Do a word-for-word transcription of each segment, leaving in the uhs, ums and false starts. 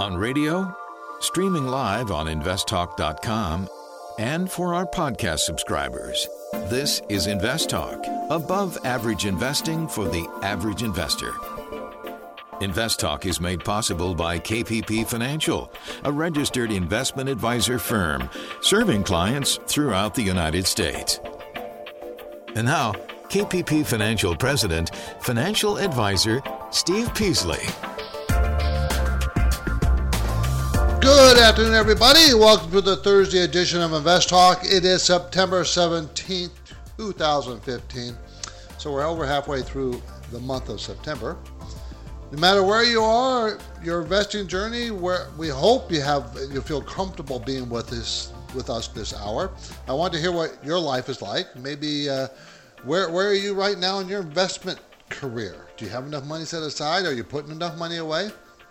On radio, streaming live on invest talk dot com, and for our podcast subscribers. This is Invest Talk, above average investing for the average investor. Invest Talk is made possible by K P P Financial, a registered investment advisor firm serving clients throughout the United States. And now, K P P Financial President, Financial Advisor Steve Peasley. Good afternoon, everybody. Welcome to the Thursday edition of Invest Talk. It is September seventeenth, twenty fifteen. So we're over halfway through the month of September. No matter where you are, your investing journey, where we hope you have, you feel comfortable being with us, with us this hour. I want to hear what your life is like. Maybe uh, where where are you right now in your investment career? Do you have enough money set aside? Are you putting enough money away?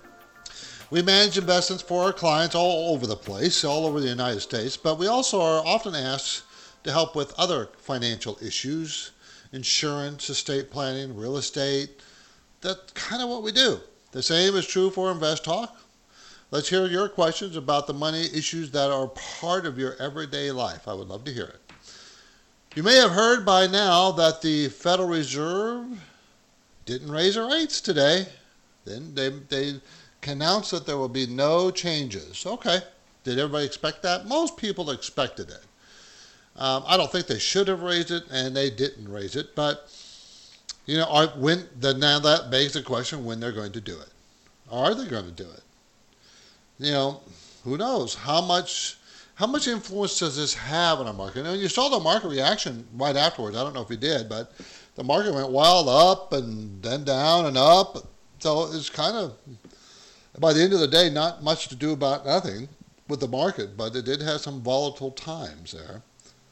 We manage investments for our clients all over the place, all over the United States, but we also are often asked to help with other financial issues, insurance, estate planning, real estate. That's kind of what we do. The same is true for Invest Talk. Let's hear your questions about the money issues that are part of your everyday life. I would love to hear it. You may have heard by now that the Federal Reserve didn't raise their rates today. Then they they announced that there will be no changes. Okay. Did everybody expect that? Most people expected it. Um, I don't think they should have raised it, and they didn't raise it. But, you know, are, when the, now that begs the question when they're going to do it. Are they going to do it? You know, who knows? How much how much influence does this have on our market? And you saw the market reaction right afterwards. I don't know if you did, but the market went wild up and then down and up. So it's kind of, by the end of the day, not much to do about nothing with the market, but it did have some volatile times there.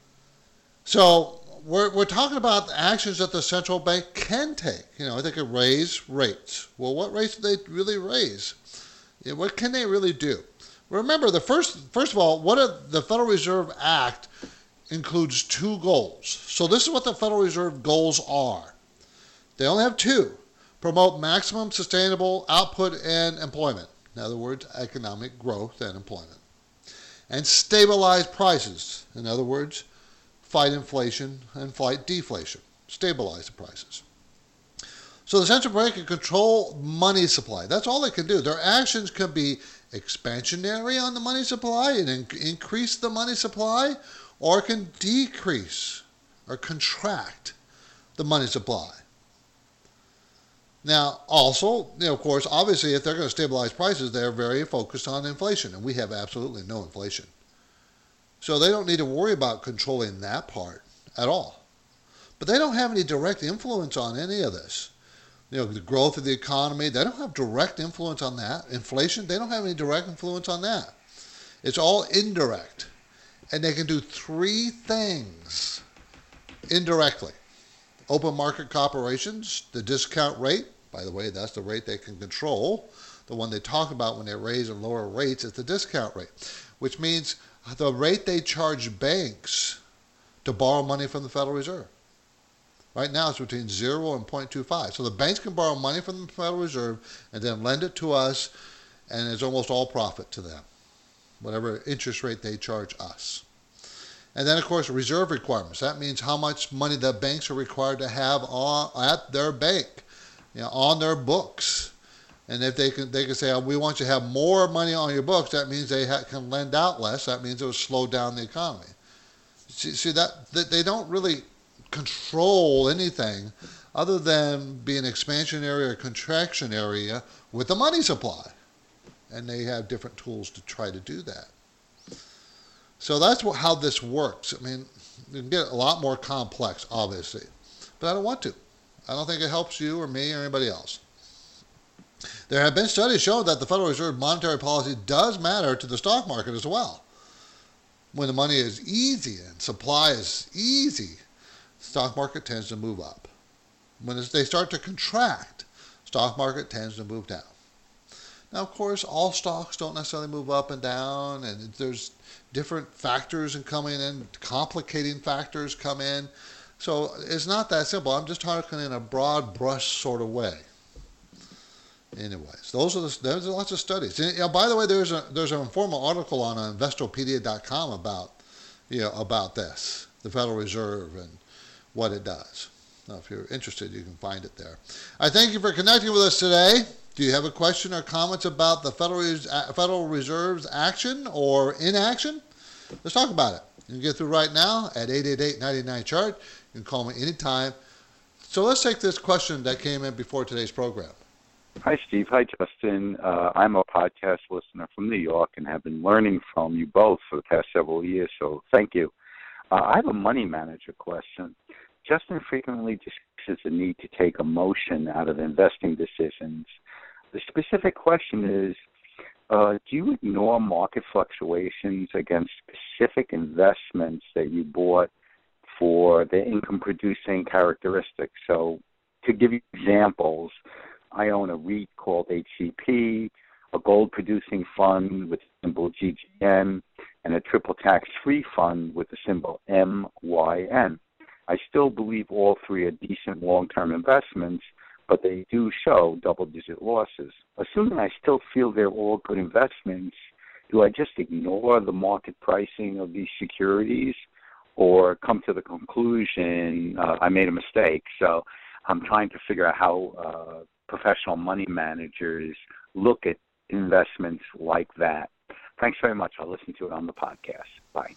So we're we're talking about actions that the central bank can take. You know, they could raise rates. Well, what rates do they really raise? Yeah, what can they really do? Remember, the first first of all, what are, the Federal Reserve Act includes two goals. So this is what the Federal Reserve goals are. They only have two. Promote maximum sustainable output and employment. In other words, economic growth and employment. And stabilize prices. In other words, fight inflation and fight deflation. Stabilize the prices. So the central bank can control money supply. That's all they can do. Their actions can be expansionary on the money supply and in- increase the money supply, or can decrease or contract the money supply. Now, also, you know, of course, obviously, if they're going to stabilize prices, they're very focused on inflation, and we have absolutely no inflation. So they don't need to worry about controlling that part at all. But they don't have any direct influence on any of this. You know, the growth of the economy, they don't have direct influence on that. Inflation, they don't have any direct influence on that. It's all indirect. And they can do three things indirectly. Open market operations, the discount rate. By the way, that's the rate they can control. The one they talk about when they raise and lower rates is the discount rate, which means the rate they charge banks to borrow money from the Federal Reserve. Right now it's between zero and zero point two five. So the banks can borrow money from the Federal Reserve and then lend it to us, and it's almost all profit to them, whatever interest rate they charge us. And then, of course, reserve requirements. That means how much money the banks are required to have on, at their bank, you know, on their books. And if they can, they can say, oh, we want you to have more money on your books, that means they ha- can lend out less. That means it will slow down the economy. See, see that, that they don't really control anything other than be an expansionary or contraction area with the money supply. And they have different tools to try to do that. So that's what, how this works. I mean, you can get a lot more complex, obviously, but I don't want to. I don't think it helps you or me or anybody else. There have been studies showing that the Federal Reserve monetary policy does matter to the stock market as well. When the money is easy and supply is easy, the stock market tends to move up. When they start to contract, stock market tends to move down. Now, of course, all stocks don't necessarily move up and down, and there's different factors in coming in, complicating factors come in. So it's not that simple. I'm just talking in a broad brush sort of way. Anyways, those are the, there's lots of studies. And, you know, by the way, there's a there's an informal article on uh, Investopedia dot com about you know about this, the Federal Reserve and what it does. Now, if you're interested, you can find it there. I thank you for connecting with us today. Do you have a question or comments about the Federal Federal Reserve's action or inaction? Let's talk about it. You can get through right now at eight eight eight, nine nine, chart. You can call me anytime. So let's take this question that came in before today's program. Hi, Steve. Hi, Justin. Uh, I'm a podcast listener from New York and have been learning from you both for the past several years, so thank you. Uh, I have a money manager question. Justin frequently discusses the need to take emotion out of investing decisions. The specific question is, uh, do you ignore market fluctuations against specific investments that you bought for their income-producing characteristics? So to give you examples, I own a REIT called H C P, a gold-producing fund with the symbol G G N, and a triple tax-free fund with the symbol M Y N. I still believe all three are decent long-term investments, but they do show double-digit losses. Assuming I still feel they're all good investments, do I just ignore the market pricing of these securities or come to the conclusion uh, I made a mistake? So I'm trying to figure out how uh, professional money managers look at investments like that. Thanks very much. I'll listen to it on the podcast. Bye.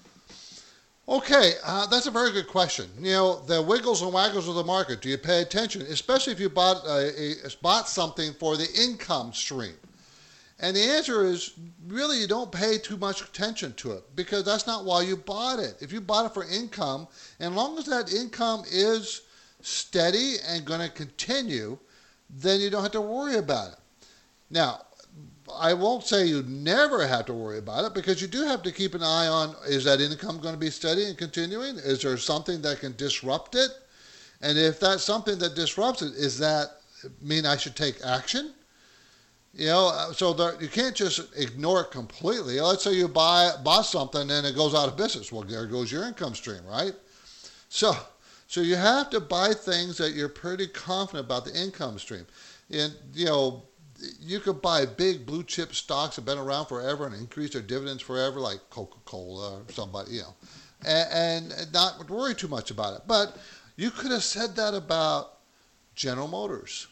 Okay, uh, that's a very good question. You know, the wiggles and waggles of the market. Do you pay attention, especially if you bought a, a, bought something for the income stream? And the answer is really you don't pay too much attention to it because that's not why you bought it. If you bought it for income, and as long as that income is steady and going to continue, then you don't have to worry about it. Now, I won't say you never have to worry about it because you do have to keep an eye on, is that income going to be steady and continuing? Is there something that can disrupt it? And if that's something that disrupts it, does that mean I should take action? You know, so there, you can't just ignore it completely. Let's say you buy bought something and it goes out of business. Well, there goes your income stream, right? So, so you have to buy things that you're pretty confident about the income stream. And, you know, you could buy big blue chip stocks that have been around forever and increase their dividends forever, like Coca-Cola or somebody, you know, and, and not worry too much about it. But you could have said that about General Motors.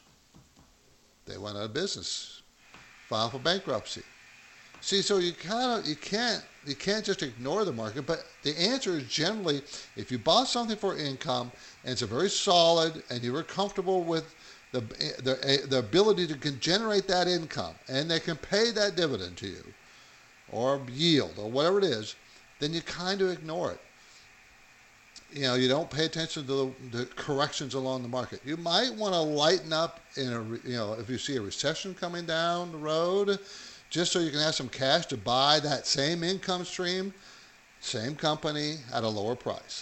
They went out of business, filed for bankruptcy. See, so you kind of you can't you can't just ignore the market. But the answer is generally, if you bought something for income and it's a very solid and you were comfortable with The, the the ability to can generate that income and they can pay that dividend to you or yield or whatever it is, then you kind of ignore it. You know, you don't pay attention to the, the corrections along the market. You might want to lighten up in a, you know, if you see a recession coming down the road, just so you can have some cash to buy that same income stream, same company at a lower price.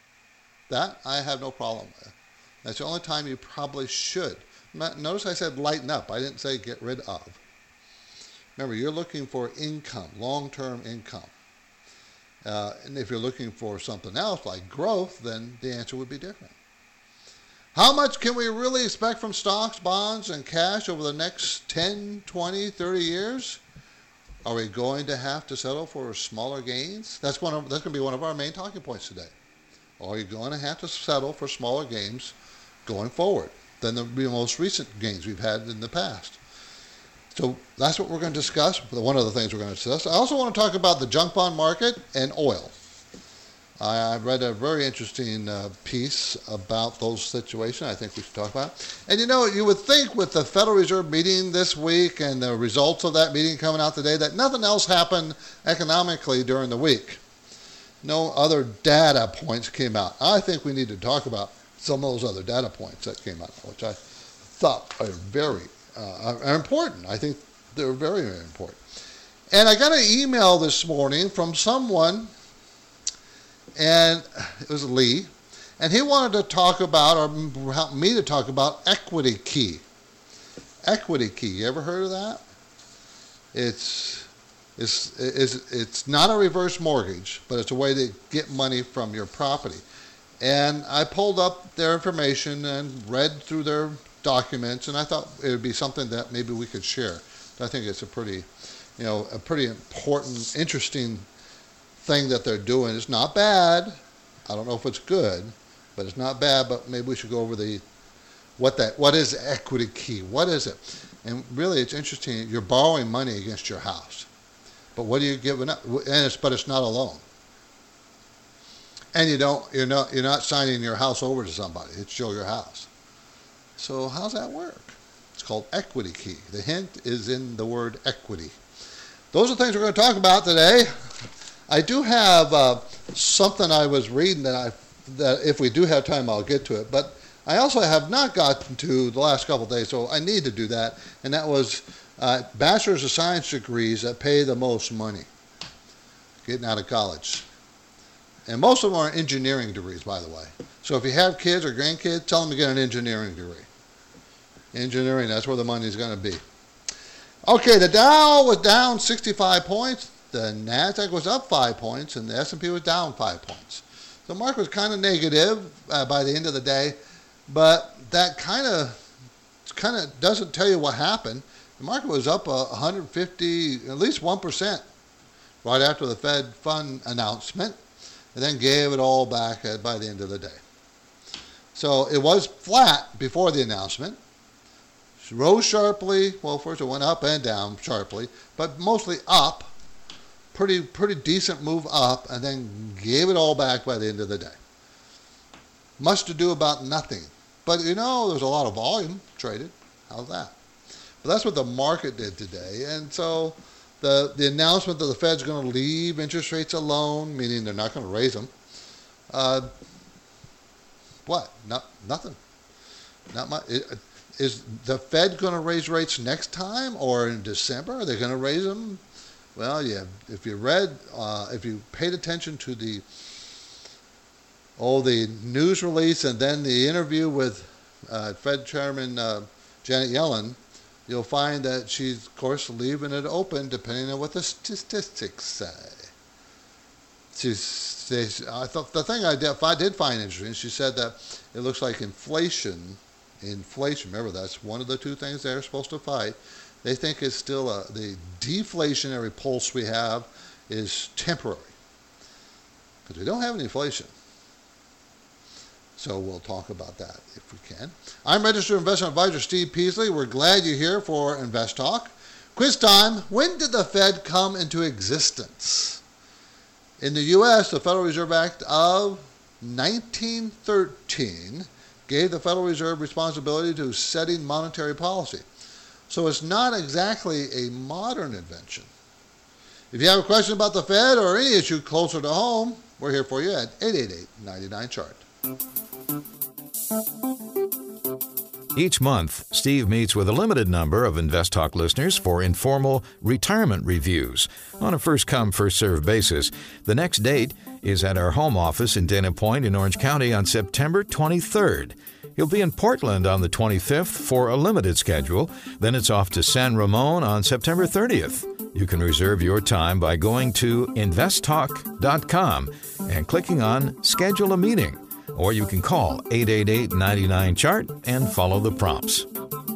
That I have no problem with. That's the only time you probably should. Notice I said lighten up. I didn't say get rid of. Remember, you're looking for income, long-term income. Uh, and if you're looking for something else like growth, then the answer would be different. How much can we really expect from stocks, bonds, and cash over the next ten, twenty, thirty years? Are we going to have to settle for smaller gains? That's one of, that's going to be one of our main talking points today. Are you going to have to settle for smaller gains going forward than the most recent gains we've had in the past? So that's what we're going to discuss. One of the things we're going to discuss. I also want to talk about the junk bond market and oil. I read a very interesting uh, piece about those situations I think we should talk about. And you know, you would think with the Federal Reserve meeting this week and the results of that meeting coming out today that nothing else happened economically during the week. No other data points came out. I think we need to talk about some of those other data points that came out, which I thought are very uh, are important. I think they're very, very important. And I got an email this morning from someone, and it was Lee, and he wanted to talk about, or help me to talk about, Equity Key. Equity Key, you ever heard of that? It's It's, it's, it's not a reverse mortgage, but it's a way to get money from your property. And I pulled up their information and read through their documents, and I thought it would be something that maybe we could share. I think it's a pretty, you know, a pretty important, interesting thing that they're doing. It's not bad. I don't know if it's good, but it's not bad. But maybe we should go over the what that what is equity key? What is it? And really, it's interesting. You're borrowing money against your house, but what are you giving up? And it's but it's not a loan. And you don't you're not you're not signing your house over to somebody. It's still your house. So how's that work? It's called equity key. The hint is in the word equity. Those are things we're going to talk about today. I do have uh, something I was reading that I that if we do have time, I'll get to it. But I also have not gotten to the last couple of days, so I need to do that. And that was uh, bachelor's of science degrees that pay the most money getting out of college. And most of them are engineering degrees, by the way. So if you have kids or grandkids, tell them to get an engineering degree. Engineering, that's where the money's going to be. Okay, the Dow was down sixty-five points. The NASDAQ was up five points, and the S and P was down five points. The market was kind of negative uh, by the end of the day, but that kind of kind of doesn't tell you what happened. The market was up uh, one hundred fifty, at least one percent, right after the Fed fund announcement, and then gave it all back uh, by the end of the day. So it was flat before the announcement. Rose sharply. Well, first it went up and down sharply, but mostly up. Pretty pretty decent move up, and then gave it all back by the end of the day. Much to do about nothing. But, you know, there's a lot of volume traded. How's that? But that's what the market did today. And so the, the announcement that the Fed's going to leave interest rates alone, meaning they're not going to raise them, uh, what? Not, nothing. Not much. It, Is the Fed going to raise rates next time or in December? Are they going to raise them? Well, yeah. If you read, uh, if you paid attention to the, oh, the news release and then the interview with uh, Fed Chairman uh, Janet Yellen, you'll find that she's, of course, leaving it open depending on what the statistics say. She's, she's I thought the thing I did, I did find interesting, she said that it looks like inflation. Inflation, remember that's one of the two things they're supposed to fight. They think it's still a, the deflationary pulse we have is temporary because we don't have any inflation. So we'll talk about that if we can. I'm registered investment advisor Steve Peasley. We're glad you're here for Invest Talk. Quiz time. When did the Fed come into existence? In the U S, the Federal Reserve Act of nineteen thirteen gave the Federal Reserve responsibility to setting monetary policy. So it's not exactly a modern invention. If you have a question about the Fed or any issue closer to home, we're here for you at eight eight eight, nine nine, chart. Each month, Steve meets with a limited number of Invest Talk listeners for informal retirement reviews on a first-come, first-served basis. The next date is at our home office in Dana Point in Orange County on September twenty-third. He'll be in Portland on the twenty-fifth for a limited schedule. Then it's off to San Ramon on September thirtieth. You can reserve your time by going to invest talk dot com and clicking on Schedule a Meeting. Or you can call eight eight eight, nine nine, chart and follow the prompts.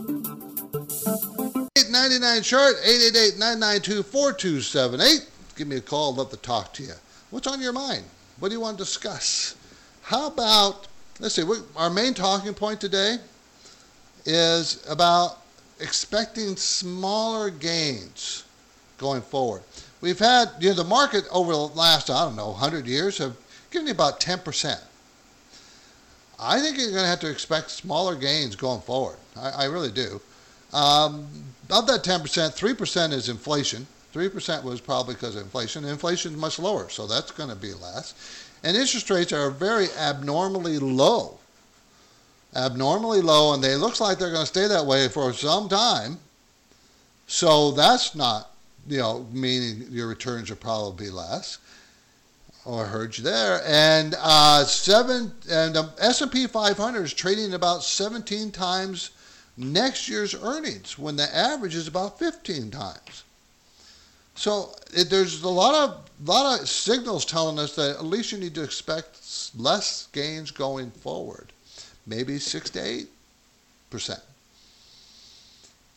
eight nine nine, chart, eight eight eight, nine nine two, four two seven eight. Give me a call. I'd love to talk to you. What's on your mind? What do you want to discuss? How about, let's see, our main talking point today is about expecting smaller gains going forward. We've had, you know, the market over the last, I don't know, one hundred years have given you about ten percent. I think you're going to have to expect smaller gains going forward. I, I really do. Um, of that ten percent, three percent is inflation. three percent was probably because of inflation. Inflation is much lower, so that's going to be less. And interest rates are very abnormally low. Abnormally low, and they looks like they're going to stay that way for some time. So that's not, you know, meaning your returns are probably less. Oh, I heard you there. And uh, seven and the S and P five hundred is trading about seventeen times next year's earnings, when the average is about fifteen times. So it, there's a lot of lot of signals telling us that at least you need to expect less gains going forward, maybe six to eight percent.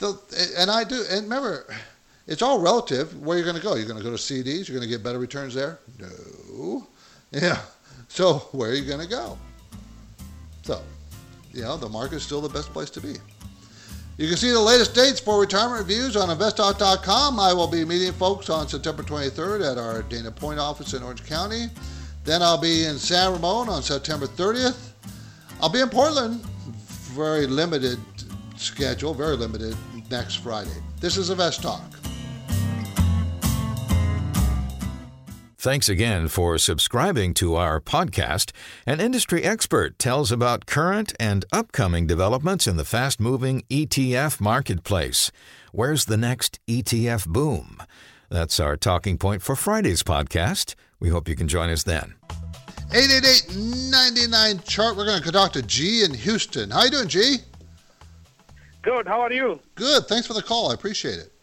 the, and I do, and remember, it's all relative where you're going to go. You're going to go to C Ds. You're going to get better returns there? No. Yeah. So where are you going to go? So, you know, the market is still the best place to be. You can see the latest dates for retirement reviews on invest talk dot com. I will be meeting folks on September twenty-third at our Dana Point office in Orange County. Then I'll be in San Ramon on September thirtieth. I'll be in Portland. Very limited schedule, very limited next Friday. This is Invest Talk. Thanks again for subscribing to our podcast. An industry expert tells about current and upcoming developments in the fast-moving E T F marketplace. Where's the next E T F boom? That's our talking point for Friday's podcast. We hope you can join us then. eight eight eight, nine nine, chart. We're going to talk to G in Houston. How you doing, G? Good. How are you? Good. Thanks for the call. I appreciate it.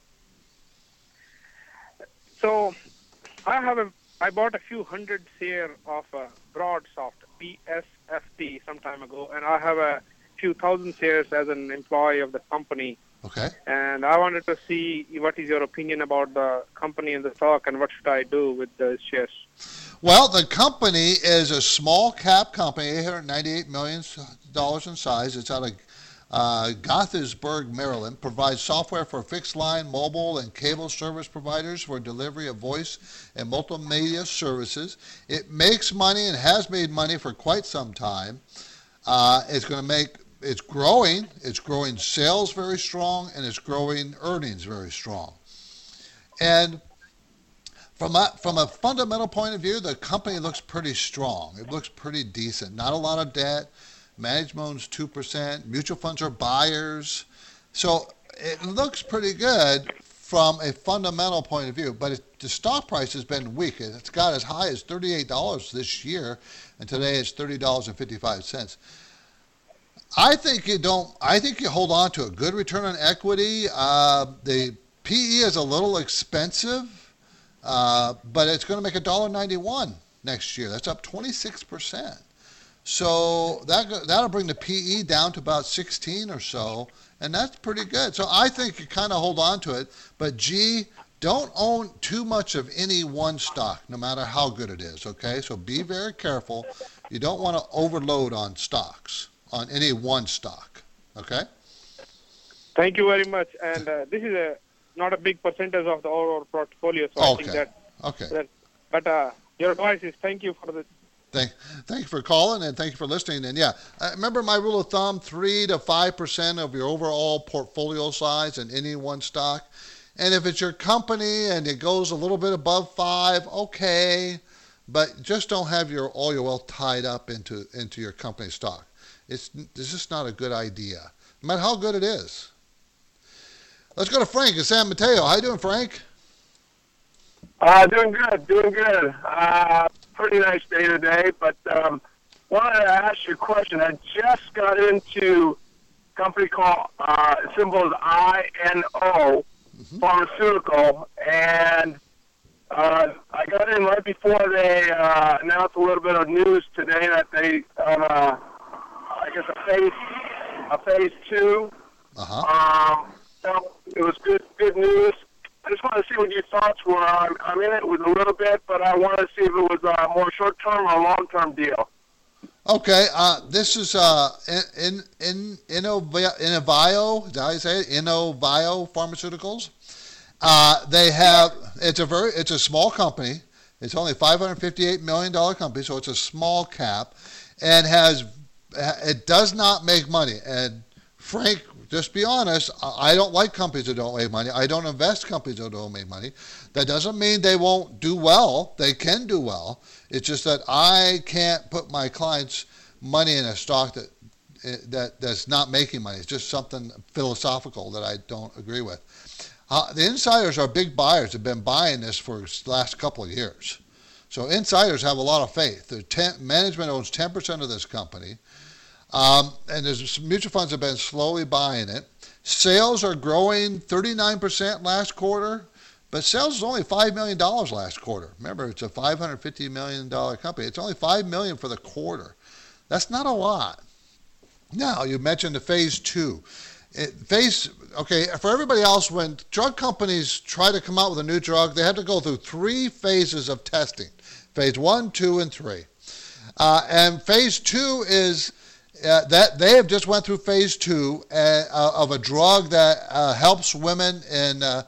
So, I have a. I bought a few hundred share of uh, Broadsoft, B S F T, some time ago, and I have a few thousand shares as an employee of the company. Okay. And I wanted to see what is your opinion about the company and the stock, and what should I do with those shares? Well, the company is a small cap company, eight hundred ninety-eight million dollars in size. It's out of uh, Gaithersburg, Maryland. Provides software for fixed line, mobile, and cable service providers for delivery of voice and multimedia services. It makes money and has made money for quite some time. Uh, it's going to make, it's growing. It's growing sales very strong, and it's growing earnings very strong. And From a, from a fundamental point of view, the company looks pretty strong. It looks pretty decent. Not a lot of debt. Management owns two percent. Mutual funds are buyers. So it looks pretty good from a fundamental point of view. But it, the stock price has been weak. It's got as high as thirty-eight dollars this year, and today it's thirty dollars and fifty-five cents. I think you don't. I think you hold on to a good return on equity. Uh, the P E is a little expensive. Uh, but it's going to make one dollar ninety-one next year. That's up twenty-six percent. So that, that'll bring the P E down to about sixteen or so, and that's pretty good. So I think you kind of hold on to it. But, G, don't own too much of any one stock, no matter how good it is, okay? So be very careful. You don't want to overload on stocks, on any one stock, okay? Thank you very much. And uh, this is a not a big percentage of the overall portfolio, so okay. I think that. Okay. That, but uh, your advice is thank you for the. Thank, thank you for calling, and thank you for listening. And yeah, uh, remember my rule of thumb: three to five percent of your overall portfolio size in any one stock. And if it's your company and it goes a little bit above five, okay, but just don't have your all your wealth tied up into into your company stock. It's it's just not a good idea, no matter how good it is. Let's go to Frank in San Mateo. How you doing, Frank? Uh, doing good, doing good. Uh, pretty nice day today, but um, wanted to ask you a question. I just got into a company called, uh, symbol is I N O, mm-hmm. Pharmaceutical, and uh, I got in right before they uh, announced a little bit of news today that they, uh, I guess, a phase, a phase two. Uh-huh. Um, so it was good, good news. I just want to see what your thoughts were. I'm, I'm in it with a little bit, but I want to see if it was a more short-term or long-term deal. Okay, uh, this is uh, in in in Innovio. Is that how you say it? Innovio Pharmaceuticals. Uh, they have it's a very it's a small company. It's only a five hundred fifty-eight million dollars company, so it's a small cap, and has it does not make money. And Frank, just be honest, I don't like companies that don't make money. I don't invest in companies that don't make money. That doesn't mean they won't do well. They can do well. It's just that I can't put my clients' money in a stock that that that's not making money. It's just something philosophical that I don't agree with. Uh, the insiders are big buyers. Have been buying this for the last couple of years. So insiders have a lot of faith. The ten, management owns ten percent of this company. Um, and there's some mutual funds have been slowly buying it. Sales are growing thirty-nine percent last quarter, but sales is only five million dollars last quarter. Remember, it's a five hundred fifty million dollars company. It's only five million dollars for the quarter. That's not a lot. Now, you mentioned the phase two. it, phase, okay, for everybody else, when drug companies try to come out with a new drug, they have to go through three phases of testing, phase one, two, and three. Uh, and phase two is uh, that they have just went through phase two uh, of a drug that uh, helps women in uh,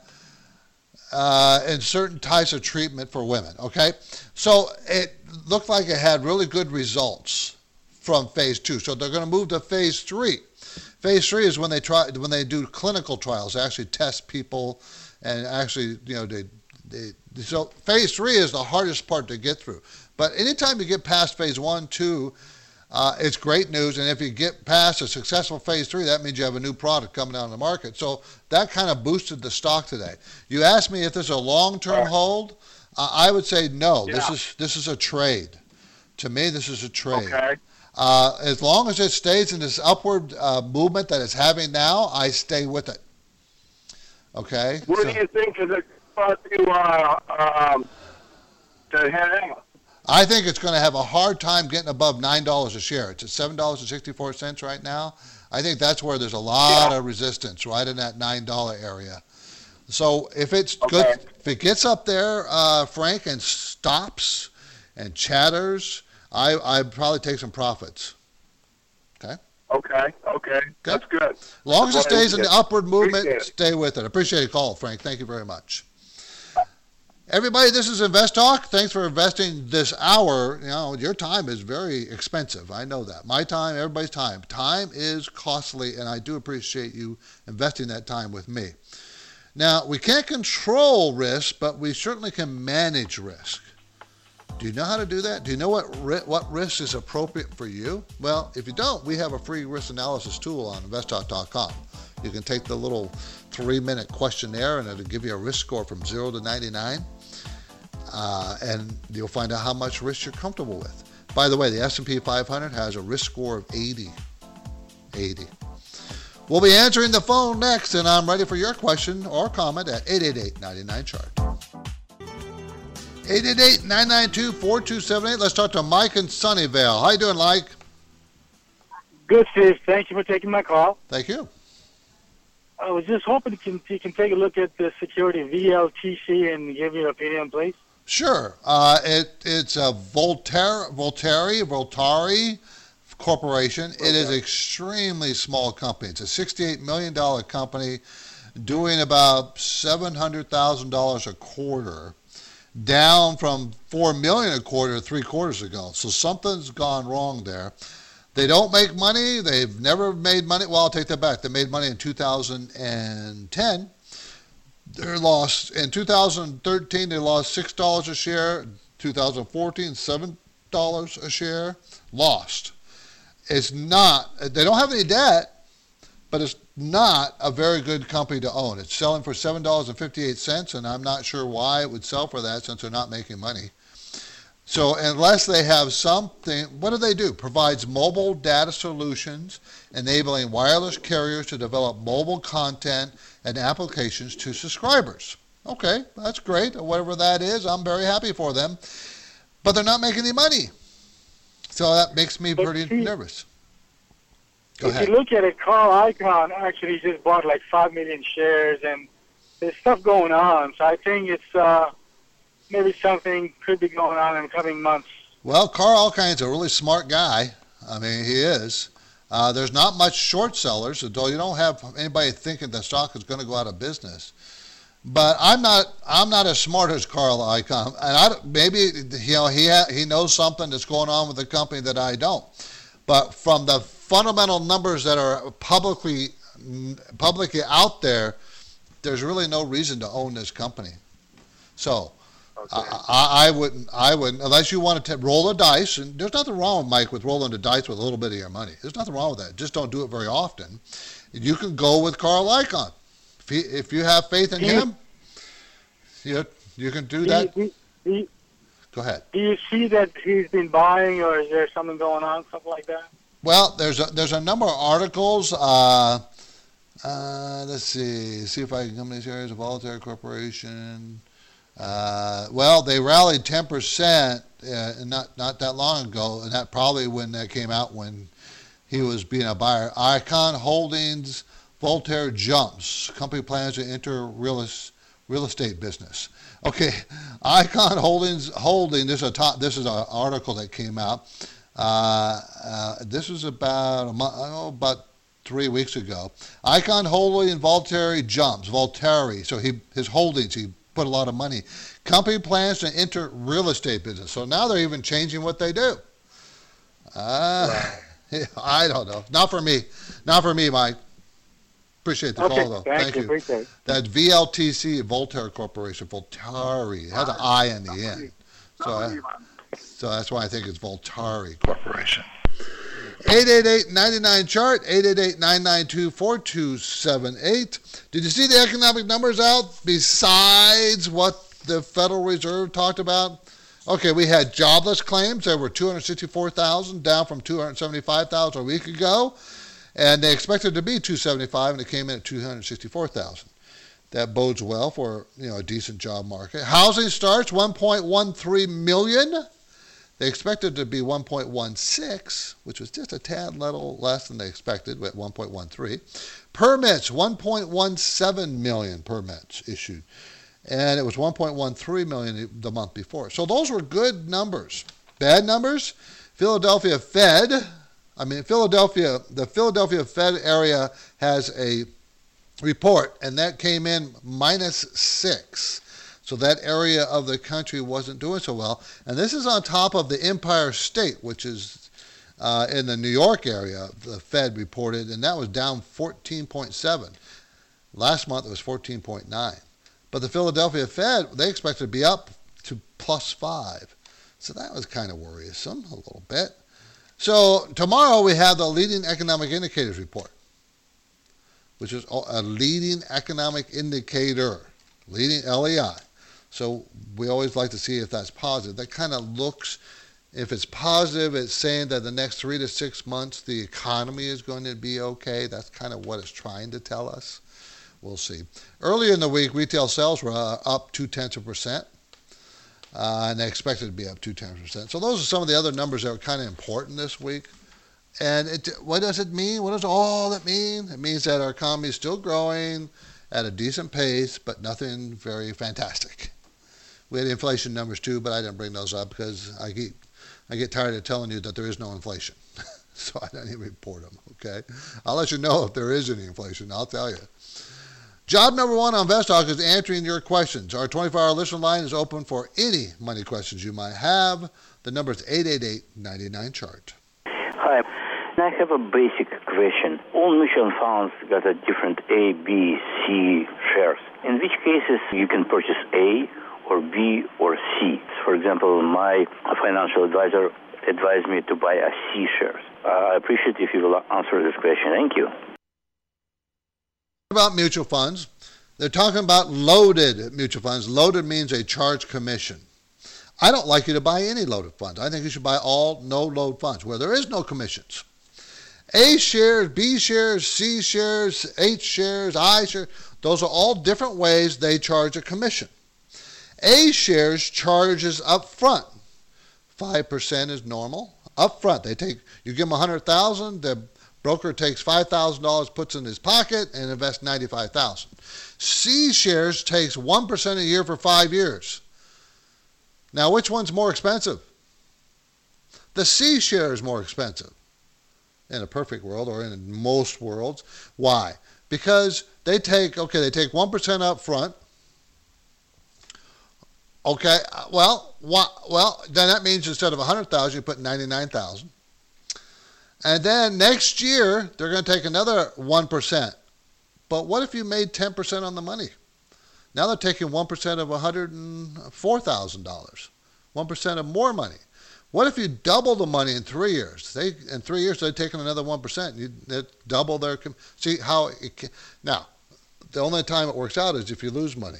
uh, in certain types of treatment for women, okay? So it looked like it had really good results from phase two. So they're going to move to phase three. Phase three is when they try when they do clinical trials, they actually test people, and actually, you know, they, they so phase three is the hardest part to get through. But anytime you get past phase one, two, uh, it's great news. And if you get past a successful phase three, that means you have a new product coming out on the market. So that kind of boosted the stock today. You asked me if this is a long-term hold. Uh, I would say no. Yeah. This is this is a trade. To me, this is a trade. Okay. Uh, as long as it stays in this upward uh, movement that it's having now, I stay with it. Okay? What so, do you think is it going to, uh, um, to head out? I think it's going to have a hard time getting above nine dollars a share. It's at seven dollars and sixty-four cents right now. I think that's where there's a lot yeah. of resistance, right in that nine dollars area. So if it's okay. good, if it gets up there, uh, Frank, and stops and chatters, I, I'd probably take some profits. Okay? Okay, okay. Good. That's good. As long as it stays in the upward movement, stay with it. Appreciate the call, Frank. Thank you very much. Everybody, this is Invest Talk. Thanks for investing this hour. You know, your time is very expensive. I know that. My time, everybody's time. Time is costly, and I do appreciate you investing that time with me. Now, we can't control risk, but we certainly can manage risk. Do you know how to do that? Do you know what what risk is appropriate for you? Well, if you don't, we have a free risk analysis tool on invest talk dot com. You can take the little three-minute questionnaire, and it'll give you a risk score from zero to ninety-nine, uh, and you'll find out how much risk you're comfortable with. By the way, the S and P five hundred has a risk score of eighty. eighty. We'll be answering the phone next, and I'm ready for your question or comment at eight eight eight, nine nine, chart. eight eight eight, nine nine two, four two seven eight. Let's talk to Mike in Sunnyvale. How you doing, Mike? Good, Steve. Thank you for taking my call. Thank you. I was just hoping you can, you can take a look at the security V L T C and give your opinion, please. Sure. Uh, it, it's a Voltaire, Voltari, Voltari Corporation. Okay. It is an extremely small company. It's a sixty-eight million dollars company doing about seven hundred thousand dollars a quarter, down from four million dollars a quarter three quarters ago. So something's gone wrong there. They don't make money. They've never made money. Well, I'll take that back. They made money in two thousand ten. They lost in two thousand thirteen. They lost six dollars a share. two thousand fourteen, seven dollars a share. Lost. It's not. They don't have any debt, but it's not a very good company to own. It's selling for seven dollars and fifty-eight cents, and I'm not sure why it would sell for that since they're not making money. So unless they have something, what do they do? Provides mobile data solutions, enabling wireless carriers to develop mobile content and applications to subscribers. Okay, that's great. Whatever that is, I'm very happy for them. But they're not making any money. So that makes me but pretty see, nervous. Go if ahead. you look at it, Carl Icahn actually just bought like five million shares, and there's stuff going on. So I think it's uh, maybe something could be going on in the coming months. Well, Carl Icahn is a really smart guy. I mean, he is. Uh, there's not much short sellers, though you don't have anybody thinking the stock is going to go out of business. But I'm not. I'm not as smart as Carl Icahn, and I maybe you know he ha, he knows something that's going on with the company that I don't. But from the fundamental numbers that are publicly publicly out there, there's really no reason to own this company. So okay. I, I wouldn't. I wouldn't unless you want to roll the dice. And there's nothing wrong, Mike, with rolling the dice with a little bit of your money. There's nothing wrong with that. Just don't do it very often. You can go with Carl Icahn. If, he, if you have faith in do him, you, you can do, do that. You, do, you, Go ahead. Do you see that he's been buying, or is there something going on, something like that? Well, there's a, there's a number of articles. Uh, uh, let's see. See if I can come to these areas of Voltaire Corporation. Uh, well, they rallied ten percent uh, not, not that long ago, and that probably when that came out when he was being a buyer. Icahn Holdings Voltaire jumps. Company plans to enter real, real estate business. Okay, Icahn Holdings Holding. This is a top. This is an article that came out. Uh, uh, this was about a month, oh, about three weeks ago. Icahn Holding Voltaire jumps. Voltaire. So he his holdings. He put a lot of money. Company plans to enter real estate business. So now they're even changing what they do. Uh, I don't know. Not for me. Not for me, Mike. Appreciate the okay, call, though. Thank, Thank you. you. Appreciate it. That's V L T C, Voltaire Corporation. Voltaire. It has an I in the end. So, uh, so that's why I think it's Voltaire Corporation. eight eight eight, nine nine, chart, eight eight eight, nine nine two, four two seven eight. Did you see the economic numbers out besides what the Federal Reserve talked about? Okay, we had jobless claims. There were two hundred sixty-four thousand, down from two hundred seventy-five thousand a week ago. And they expected to be two hundred seventy-five, and it came in at two hundred sixty-four thousand. That bodes well for, you know, a decent job market. Housing starts, one point one three million. They expected to be one point one six, which was just a tad little less than they expected, at one point one three. Permits, one point one seven million permits issued. And it was one point one three million the month before. So those were good numbers. Bad numbers, Philadelphia Fed, I mean, Philadelphia, the Philadelphia Fed area has a report, and that came in minus six. So that area of the country wasn't doing so well. And this is on top of the Empire State, which is uh, in the New York area, the Fed reported, and that was down fourteen point seven. Last month it was fourteen point nine. But the Philadelphia Fed, they expected to be up to plus five. So that was kind of worrisome a little bit. So tomorrow we have the leading economic indicators report, which is a leading economic indicator, leading L E I. So we always like to see if that's positive. That kind of looks, if it's positive, it's saying that the next three to six months the economy is going to be okay. That's kind of what it's trying to tell us. We'll see. Earlier in the week, retail sales were uh, up two-tenths of a percent. Uh, and they expected to be up two-tenths of a percent. So those are some of the other numbers that are kind of important this week. And it, what does it mean? What does all that mean? It means that our economy is still growing at a decent pace, but nothing very fantastic. We had inflation numbers too, but I didn't bring those up because I get, I get tired of telling you that there is no inflation. So I don't even report them, okay? I'll let you know if there is any inflation. I'll tell you. Job number one on InvestTalk is answering your questions. Our twenty-four hour listener line is open for any money questions you might have. The number is eight eight eight, nine nine, chart. Hi. I have a basic question. All mutual funds got a different A, B, C shares. In which cases you can purchase A or B or C? For example, my financial advisor advised me to buy a C shares. Uh, I appreciate if you will answer this question. Thank you. About mutual funds, they're talking about loaded mutual funds. Loaded means they charge commission. I don't like you to buy any loaded funds. I think you should buy all no-load funds where there is no commissions. A shares, B shares, C shares, H shares, I shares, those are all different ways they charge a commission. A shares charges up front. five percent is normal. Up front, they take, you give them one hundred thousand dollars, the broker takes five thousand dollars, puts in his pocket, and invests ninety-five thousand dollars. C shares takes one percent a year for five years. Now, which one's more expensive? The C share is more expensive in a perfect world or in most worlds. Why? Because they take, okay, they take one percent up front. Okay, well, what, well, then that means instead of one hundred thousand dollars, you put ninety-nine thousand dollars. And then next year, they're going to take another one percent. But what if you made ten percent on the money? Now they're taking one percent of one hundred four thousand dollars, one percent of more money. What if you double the money in three years? They In three years, they're taking another one percent. You double their... See how it can, now, the only time it works out is if you lose money.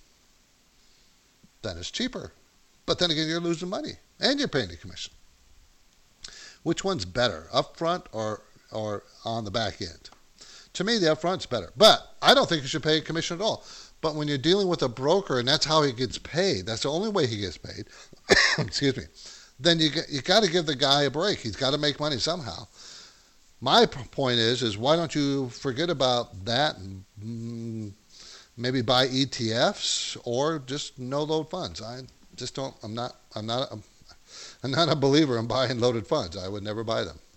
Then it's cheaper. But then again, you're losing money, and you're paying the commission. Which one's better, up front or or on the back end? To me, the up front's better. But I don't think you should pay a commission at all. But when you're dealing with a broker and that's how he gets paid, that's the only way he gets paid, excuse me, then you you got to give the guy a break. He's got to make money somehow. My point is, is why don't you forget about that and mm, maybe buy E T Fs or just no load funds? I just don't. I'm not. I'm not. I'm, I'm not a believer in buying loaded funds. I would never buy them.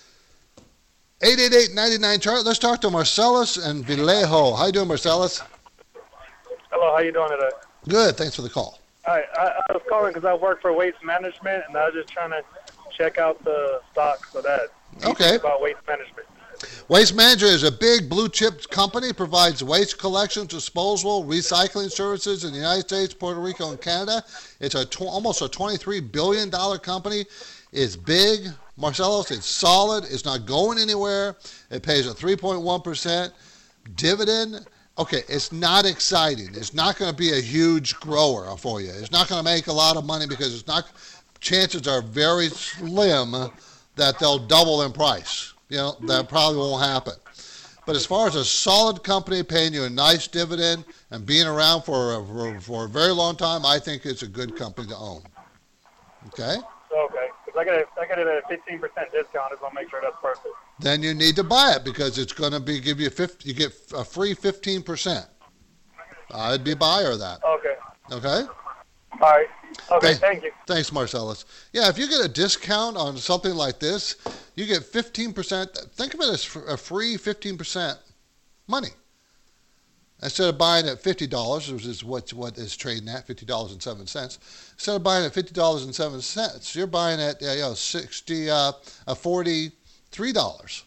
eight eight eight, nine nine, chart. Let's talk to Marcellus and Vallejo. How you doing, Marcellus? Hello. How you doing today? Good. Thanks for the call. Hi. I, I was calling because I work for Waste Management, and I was just trying to check out the stock for that. Okay. About Waste Management. Waste Management is a big blue chip company, provides waste collection, disposal, recycling services in the United States, Puerto Rico, and Canada. It's a tw- almost a twenty-three billion dollars company. It's big, Marcellus. It's solid. It's not going anywhere. It pays a three point one percent dividend. Okay, it's not exciting. It's not going to be a huge grower for you. It's not going to make a lot of money because it's not. Chances are very slim that they'll double in price. You know, that probably won't happen. But as far as a solid company paying you a nice dividend and being around for a, for, for a very long time, I think it's a good company to own. Okay? Okay. Because I get it, I get it at a fifteen percent discount. I just want to make sure that's perfect. Then you need to buy it because it's going to be give you fifty. You get a free fifteen percent. I'd be a buyer of that. Okay. Okay? All right. Okay, Thank, thank you. Thanks, Marcellus. Yeah, if you get a discount on something like this, you get fifteen percent. Think of it as a free fifteen percent money. Instead of buying at fifty dollars, which is what, what is trading at, fifty dollars and seven cents. Instead of buying at fifty dollars and seven cents, you're buying at uh, you know, sixty, uh, uh, forty-three dollars.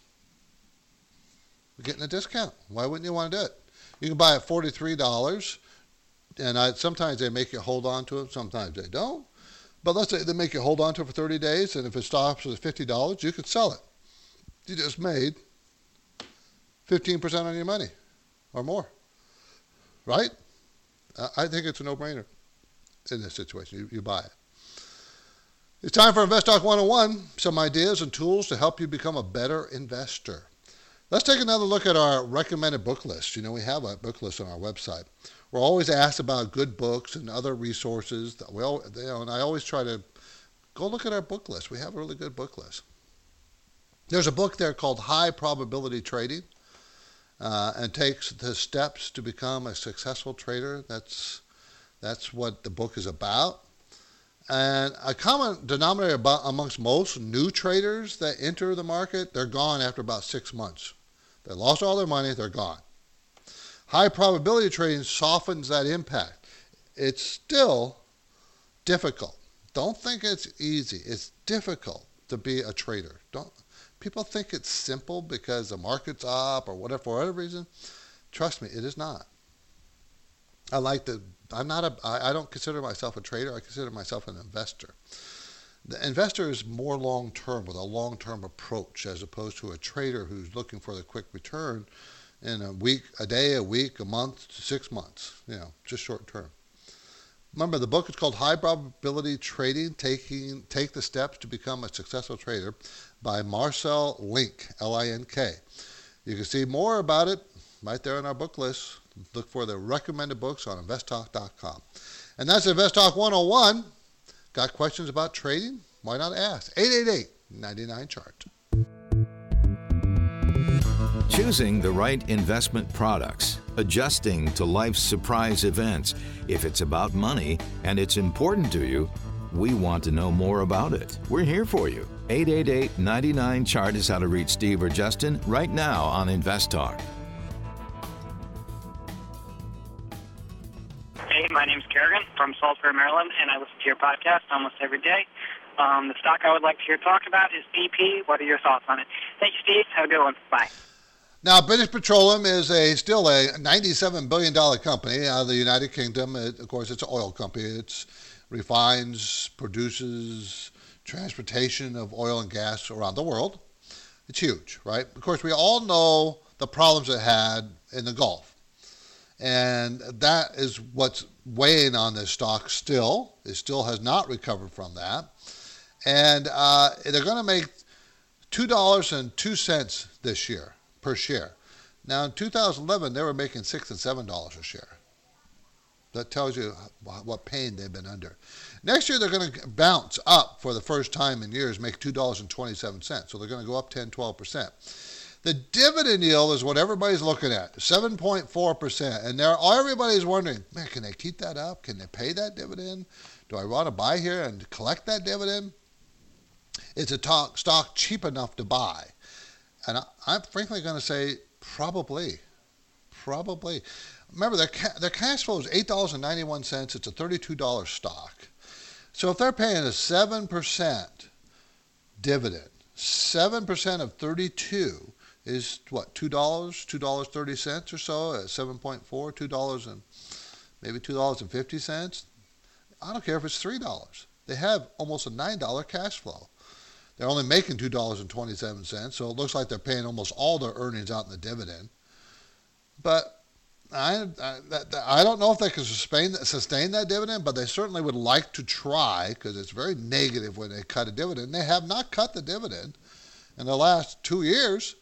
You're getting a discount. Why wouldn't you want to do it? You can buy at forty-three dollars. And I, sometimes they make you hold on to it, sometimes they don't. But let's say they make you hold on to it for thirty days, and if it stops at fifty dollars, you could sell it. You just made fifteen percent on your money or more, right? I think it's a no-brainer in this situation. You, you buy it. It's time for Invest Talk one oh one, some ideas and tools to help you become a better investor. Let's take another look at our recommended book list. You know, we have a book list on our website. We're always asked about good books and other resources. That we all, you know, and I always try to go look at our book list. We have a really good book list. There's a book there called High Probability Trading, uh, and takes the steps to become a successful trader. That's that's what the book is about. And a common denominator about, amongst most new traders that enter the market, they're gone after about six months. They lost all their money, they're gone. High probability trading softens that impact. It's still difficult. Don't think it's easy. It's difficult to be a trader. Don't people think it's simple because the market's up or whatever for whatever reason? Trust me, it is not. I like to. I'm not a. I, I don't consider myself a trader. I consider myself an investor. The investor is more long term with a long term approach as opposed to a trader who's looking for the quick return in a week, a day, a week, a month, six months. You know, just short term. Remember, the book is called High Probability Trading, Taking Take the Steps to Become a Successful Trader by Marcel Link, L I N K. You can see more about it right there on our book list. Look for the recommended books on invest talk dot com. And that's Invest Talk one oh one. Got questions about trading? Why not ask? eight eight eight, nine nine, chart. Choosing the right investment products, adjusting to life's surprise events. If it's about money and it's important to you, we want to know more about it. We're here for you. eight eight eight, nine nine, chart is how to reach Steve or Justin right now on Invest Talk. Hey, my name's Kerrigan from Salisbury, Maryland, and I listen to your podcast almost every day. Um, the stock I would like to hear talked about is B P. What are your thoughts on it? Thank you, Steve. Have a good one. Bye. Now, British Petroleum is a still a ninety-seven billion dollars company out of the United Kingdom. It, of course, it's an oil company. It refines, produces transportation of oil and gas around the world. It's huge, right? Of course, we all know the problems it had in the Gulf. And that is what's weighing on this stock still. It still has not recovered from that. And uh, they're going to make two dollars and two cents this year per share. Now, in two thousand eleven, they were making six dollars and seven dollars a share. That tells you what pain they've been under. Next year, they're going to bounce up for the first time in years, make two dollars and twenty-seven cents. So they're going to go up ten, twelve percent. The dividend yield is what everybody's looking at, seven point four percent. And there, everybody's wondering, man, can they keep that up? Can they pay that dividend? Do I want to buy here and collect that dividend? Is a talk, stock cheap enough to buy? And I, I'm frankly going to say probably. Probably. Remember, their, ca- their cash flow is eight dollars and ninety-one cents. It's a thirty-two dollars stock. So if they're paying a seven percent dividend, seven percent of thirty-two is what, two dollars, two dollars and thirty cents or so, at seven point four, two dollars and maybe two dollars and fifty cents. I don't care if it's three dollars. They have almost a nine dollars cash flow. They're only making two dollars and twenty-seven cents, so it looks like they're paying almost all their earnings out in the dividend. But I, I, that, I don't know if they can sustain, sustain that dividend, but they certainly would like to try, because it's very negative when they cut a dividend. They have not cut the dividend in the last two years.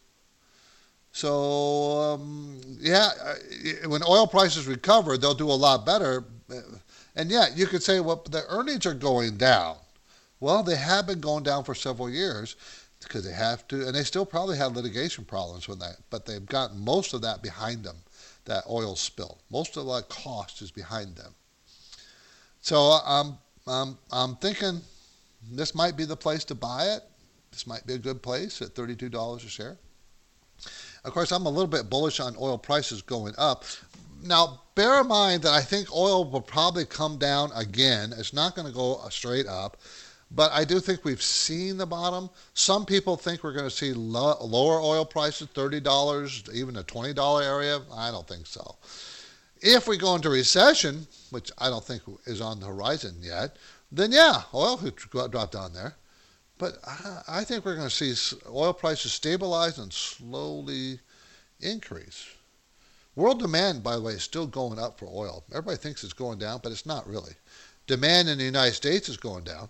So, um, yeah, when oil prices recover, they'll do a lot better. And yet, you could say, well, the earnings are going down. Well, they have been going down for several years because they have to, and they still probably have litigation problems with that, but they've gotten most of that behind them. That oil spill. Most of that cost is behind them. So I'm, I'm, I'm thinking this might be the place to buy it. This might be a good place at thirty-two dollars a share. Of course, I'm a little bit bullish on oil prices going up. Now, bear in mind that I think oil will probably come down again. It's not going to go straight up. But I do think we've seen the bottom. Some people think we're going to see lo- lower oil prices, thirty dollars, even a twenty dollars area. I don't think so. If we go into recession, which I don't think is on the horizon yet, then yeah, oil could drop down there. But I, I think we're going to see oil prices stabilize and slowly increase. World demand, by the way, is still going up for oil. Everybody thinks it's going down, but it's not really. Demand in the United States is going down,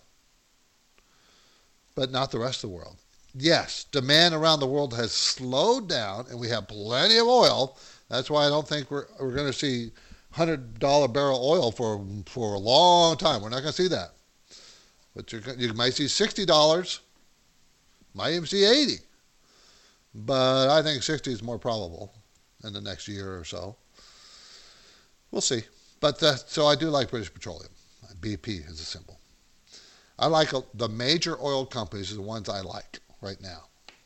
but not the rest of the world. Yes, demand around the world has slowed down, and we have plenty of oil. That's why I don't think we're we're going to see one hundred dollars barrel oil for for a long time. We're not going to see that. But you're, you might see sixty dollars, might even see eighty dollars. But I think sixty is more probable in the next year or so. We'll see. But uh, so I do like British Petroleum. B P is a symbol. I like a, the major oil companies are the ones I like right now.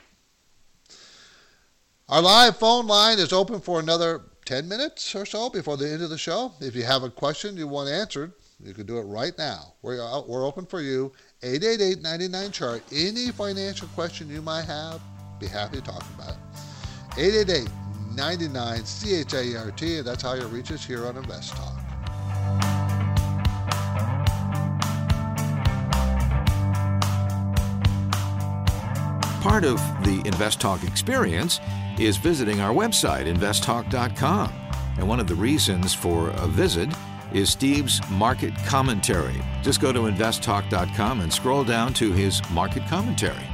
Our live phone line is open for another ten minutes or so before the end of the show. If you have a question you want answered, you can do it right now. We're, out, we're open for you. eight eight eight, nine nine, C H A R T. Any financial question you might have, be happy to talk about it. eight eight eight, nine nine, C H A E R T, and that's how you reach us here on Invest Talk. Part of the Invest Talk experience is visiting our website, invest talk dot com. And one of the reasons for a visit is Steve's market commentary. Just go to invest talk dot com and scroll down to his market commentary.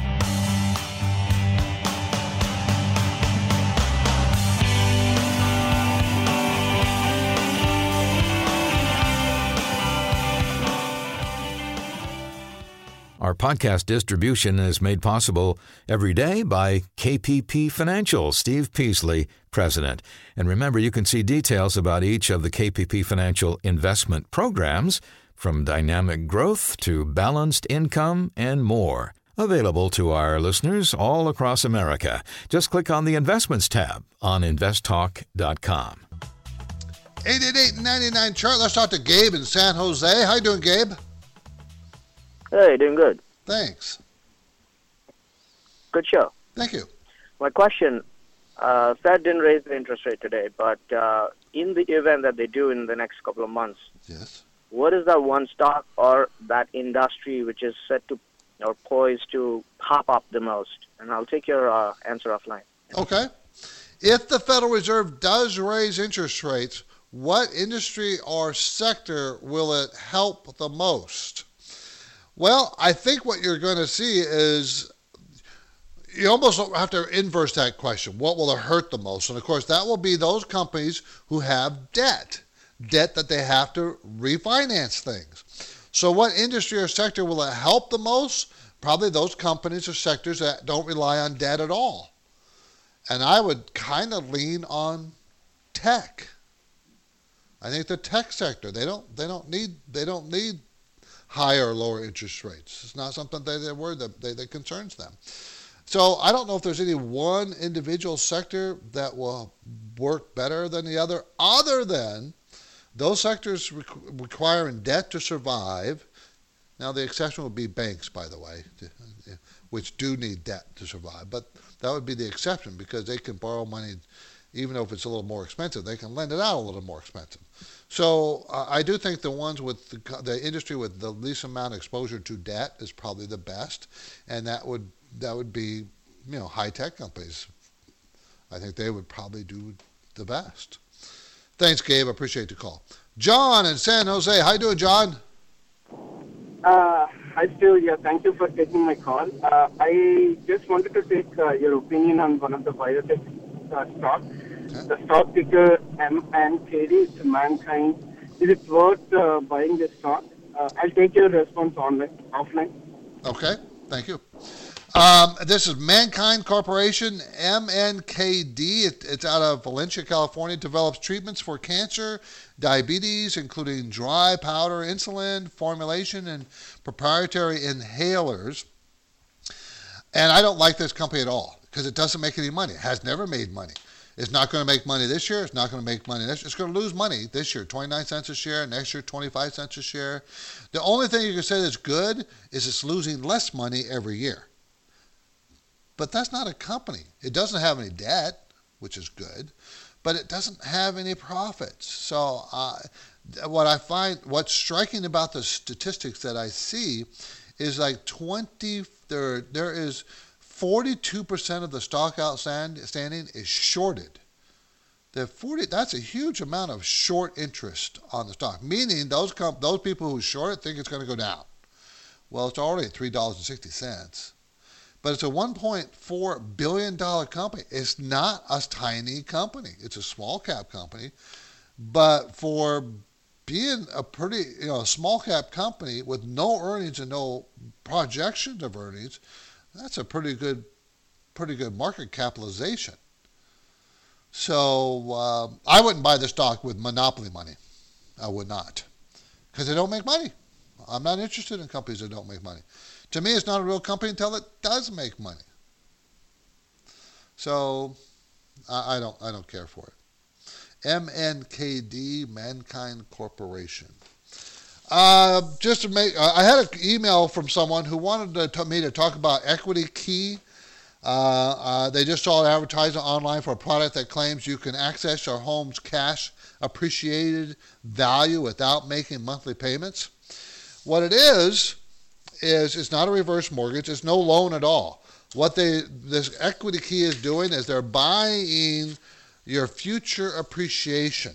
Our podcast distribution is made possible every day by K P P Financial, Steve Peasley, President. And remember, you can see details about each of the K P P Financial investment programs, from dynamic growth to balanced income and more, available to our listeners all across America. Just click on the Investments tab on invest talk dot com. eight eight eight, nine nine, C H A R T. Let's talk to Gabe in San Jose. How you doing, Gabe? Hey, doing good. Thanks. Good show. Thank you. My question, uh, Fed didn't raise the interest rate today, but uh, in the event that they do in the next couple of months, yes, what is that one stock or that industry which is set to or poised to pop up the most? And I'll take your uh, answer offline. Okay. If the Federal Reserve does raise interest rates, what industry or sector will it help the most? Well, I think what you're going to see is you almost have to inverse that question. What will it hurt the most? And, of course, that will be those companies who have debt. debt that they have to refinance things. So what industry or sector will it help the most? Probably those companies or sectors that don't rely on debt at all. And I would kind of lean on tech. I think the tech sector, they don't they don't need they don't need higher or lower interest rates. It's not something they, they're worried that, they, that concerns them. So I don't know if there's any one individual sector that will work better than the other, other than those sectors requ- requiring debt to survive. Now the exception would be banks, by the way, which do need debt to survive. But that would be the exception because they can borrow money, even though if it's a little more expensive, they can lend it out a little more expensive. So uh, I do think the ones with the, the industry with the least amount of exposure to debt is probably the best, and that would that would be, you know, high tech companies. I think they would probably do the best. Thanks, Gabe. I appreciate the call. John in San Jose. How you doing, John? Uh, hi, Stu. Yeah, thank you for taking my call. Uh, I just wanted to take uh, your opinion on one of the biotech uh, stocks. Okay. The stock ticker M N K D, it's Mankind. Is it worth uh, buying this stock? Uh, I'll take your response online, offline. Okay, thank you. Um, this is Mankind Corporation, M N K D. It, it's out of Valencia, California. It develops treatments for cancer, diabetes, including dry powder insulin, formulation, and proprietary inhalers. And I don't like this company at all because it doesn't make any money. It has never made money. It's not going to make money this year. It's not going to make money next year. It's going to lose money this year, twenty-nine cents a share. Next year, twenty-five cents a share. The only thing you can say that's good is it's losing less money every year. But that's not a company. It doesn't have any debt, which is good, but it doesn't have any profits. So uh, what I find, what's striking about the statistics that I see is like twenty, there, there is forty-two percent of the stock outstanding is shorted. The forty, that's a huge amount of short interest on the stock, meaning those comp, those people who short it think it's going to go down. Well, it's already at three dollars and sixty cents. But it's a one point four billion dollars company. It's not a tiny company. It's a small cap company. But for being a pretty, you know, small cap company with no earnings and no projections of earnings, that's a pretty good, pretty good market capitalization. So uh, I wouldn't buy the stock with monopoly money. I would not, because they don't make money. I'm not interested in companies that don't make money. To me, it's not a real company until it does make money. So I, I don't, I don't care for it. M N K D, Mankind Corporation. Uh, just to make, uh, I had an email from someone who wanted to, to me to talk about Equity Key. Uh, uh, they just saw an advertisement online for a product that claims you can access your home's cash appreciated value without making monthly payments. What it is, is it's not a reverse mortgage. It's no loan at all. What they this Equity Key is doing is they're buying your future appreciation.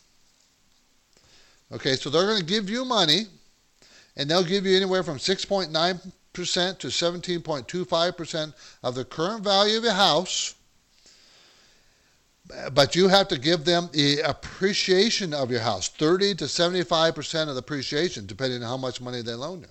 Okay, so they're going to give you money, and they'll give you anywhere from six point nine percent to seventeen point two five percent of the current value of your house, but you have to give them the appreciation of your house, thirty to seventy-five percent of the appreciation, depending on how much money they loan you.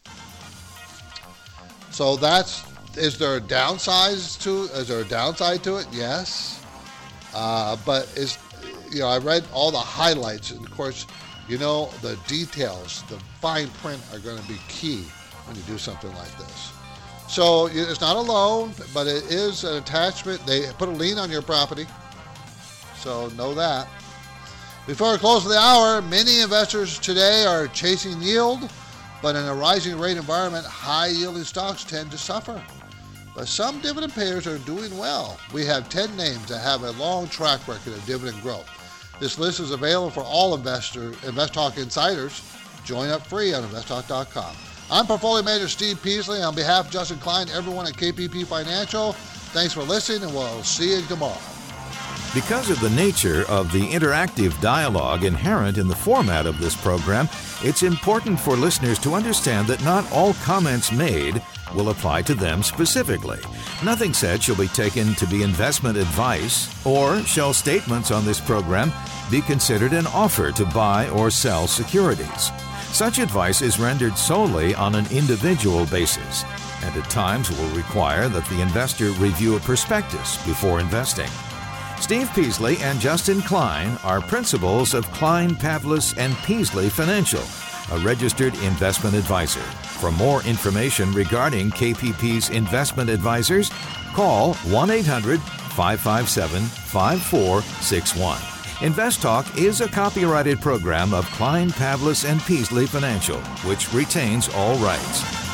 So that's, is there a downside to, is there a downside to it? Yes. Uh, but is, you know, I read all the highlights, and of course, you know, the details, the fine print are going to be key when you do something like this. So it's not a loan, but it is an attachment. They put a lien on your property. So know that. Before we close the hour, many investors today are chasing yield, but in a rising rate environment, high-yielding stocks tend to suffer. But some dividend payers are doing well. We have ten names that have a long track record of dividend growth. This list is available for all investor InvestTalk insiders. Join up free on invest talk dot com. I'm Portfolio Manager Steve Peasley. On behalf of Justin Klein, everyone at K P P Financial, thanks for listening, and we'll see you tomorrow. Because of the nature of the interactive dialogue inherent in the format of this program, it's important for listeners to understand that not all comments made will apply to them specifically. Nothing said shall be taken to be investment advice, or shall statements on this program be considered an offer to buy or sell securities. Such advice is rendered solely on an individual basis, and at times will require that the investor review a prospectus before investing. Steve Peasley and Justin Klein are principals of Klein, Pavlis and Peasley Financial, a registered investment advisor. For more information regarding K P P's investment advisors, call one eight hundred, five five seven, five four six one. Invest Talk is a copyrighted program of Klein, Pavlis and Peasley Financial, which retains all rights.